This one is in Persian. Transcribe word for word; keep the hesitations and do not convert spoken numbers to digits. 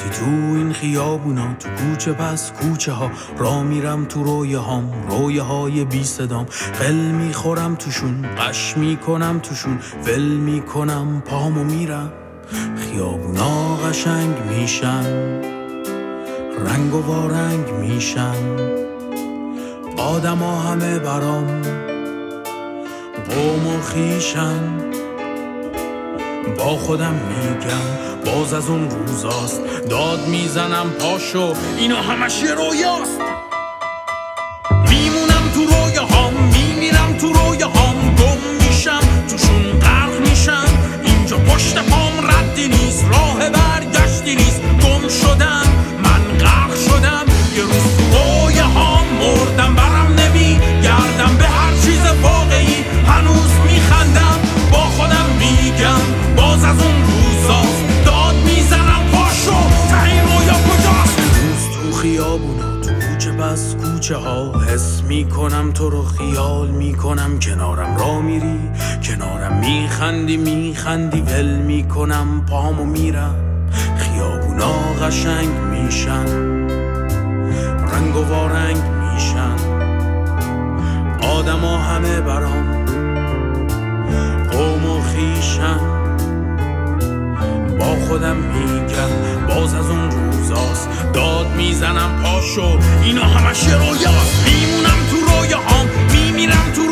وقتی تو این خیابونا، تو کوچه پس کوچه ها، را میرم تو رویه هام، رویه های بی صدام، قل میخورم توشون، قش میکنم توشون، ول میکنم پامو میرم. خیابونا قشنگ میشن، رنگ و وارنگ میشن، آدم ها همه برام قوم و خیشن. با خودم میگم باز از اون روزاست، داد میزنم پاشو اینا همش یه رویاست. میمونم تو رویه هام، میمیرم تو رویه هام، گم میشم توشون، غرق میشم. اینجا پشت پام ردی نیست، راه برگشتی نیست، گم شدم من، غرق شدم. یه روز تو رویه هام مردم، برم نمیگردم به هر چیز واقعی، هنوز میخندم. با خودم میگم باز از اون روزاست، داد میزنم پاشو ته این رویا کجاست. روز تو خیابونا، تو کوچه پس کوچه ها، حس میکنم تو رو، خیال میکنم کنارم را میری، کنارم میخندی میخندی، ول میکنم پامو میرم. خیابونا قشنگ میشن، رنگ و وارنگ میشن، آدم ها همه برام قوم و خیشن. با خودم میگم باز از اون روزاست، داد میزنم پاشو اینا همش یه رویاست. میمونم تو رویه هام، میمیرم تو